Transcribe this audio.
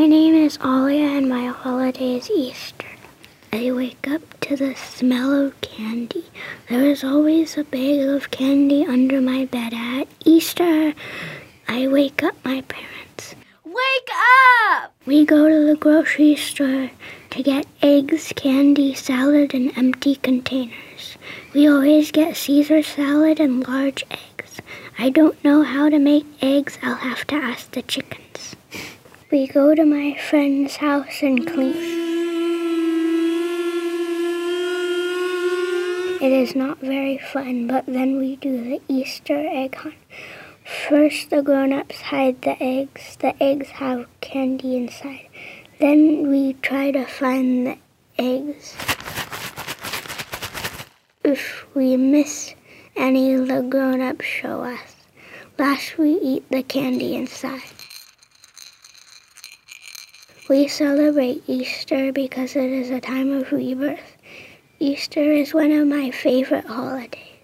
My name is Alia and my holiday is Easter. I wake up to the smell of candy. There is always a bag of candy under my bed at Easter. I wake up my parents. Wake up! We go to the grocery store to get eggs, candy, salad, and empty containers. We always get Caesar salad and large eggs. I don't know how to make eggs. I'll have to ask the chickens. We go to my friend's house and clean. It is not very fun, but then we do the Easter egg hunt. First, the grown-ups hide the eggs. The eggs have candy inside. Then we try to find the eggs. If we miss any, the grown-ups show us. Last, we eat the candy inside. We celebrate Easter because it is a time of rebirth. Easter is one of my favorite holidays.